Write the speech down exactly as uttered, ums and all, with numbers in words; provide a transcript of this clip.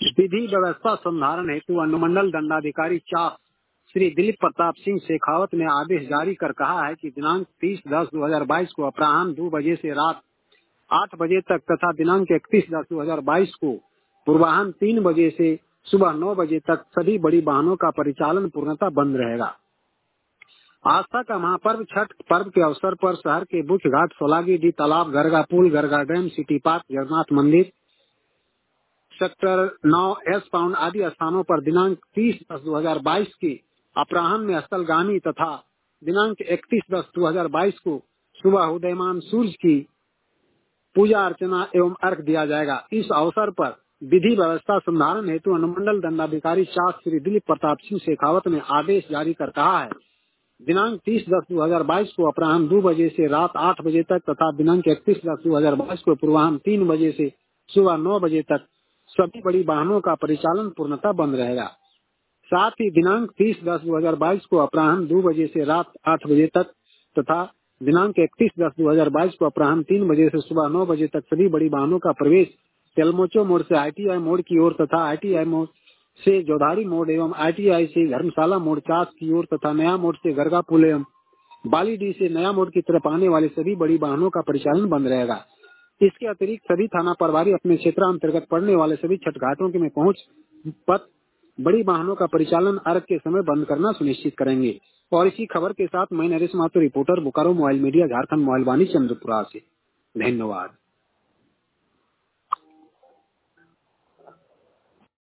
विधि व्यवस्था संधारण हेतु अनुमंडल दंडाधिकारी चास श्री दिलीप प्रताप सिंह शेखावत ने आदेश जारी कर कहा है कि दिनांक तीस दस दो हजार बाईस को अपराह्न दो बजे से रात आठ बजे तक तथा दिनांक इकतीस दस दो हजार बाईस को पूर्वाह्न तीन बजे से सुबह नौ बजे तक सभी बड़ी वाहनों का परिचालन पूर्णतः बंद रहेगा। आस्था का महापर्व छठ पर्व के अवसर पर शहर के मुख्य घाट सोलागीडी तालाब, गरगा पुल, Garga dam, city park, Jagannath मंदिर, सेक्टर नौ एस पाउंड आदि स्थानों पर दिनांक तीस दस दो हजार बाईस के अपराह्न में स्थलगामी तथा दिनांक इकतीस दस दो हजार बाईस को सुबह उदयमान सूर्य की पूजा अर्चना एवं अर्घ दिया जाएगा। इस अवसर पर विधि व्यवस्था संधारण हेतु अनुमंडल दंडाधिकारी चास श्री दिलीप प्रताप सिंह शेखावत ने आदेश जारी कर कहा है, दिनांक तीस दस दो हजार बाईस को अपराह्न दो बजे से रात आठ बजे तक तथा दिनांक इकतीस दस दो हजार बाईस को पूर्वाह्न तीन बजे से सुबह नौ बजे तक सभी बड़ी वाहनों का परिचालन पूर्णतः बंद रहेगा। साथ ही दिनांक तीस दस दो हजार बाईस को अपराह्न दो बजे से रात आठ बजे तक तथा दिनांक इकतीस दस दो हजार बाईस को अपराह्न तीन बजे से सुबह नौ बजे तक सभी बड़ी वाहनों का प्रवेश तेलमोचो मोड़ से आईटीआई मोड़ की ओर तथा आईटीआई मोड़ से जोधारी मोड़ एवं आईटीआई से धर्मशाला मोड़ चास की ओर तथा नया मोड़ से गरगा पुल एवं बालीडी से नया मोड़ की तरफ आने वाले सभी बड़ी वाहनों का परिचालन बंद रहेगा। इसके अतिरिक्त सभी थाना प्रभारी अपने क्षेत्र अंतर्गत पड़ने वाले सभी छठ घाटों के में पहुंच पथ बड़ी वाहनों का परिचालन अर्घ के समय बंद करना सुनिश्चित करेंगे। और इसी खबर के साथ मैं Naresh Mathur, reporter, Bokaro mobile media, Jharkhand mobile Vaani, Chandrapura से। धन्यवाद।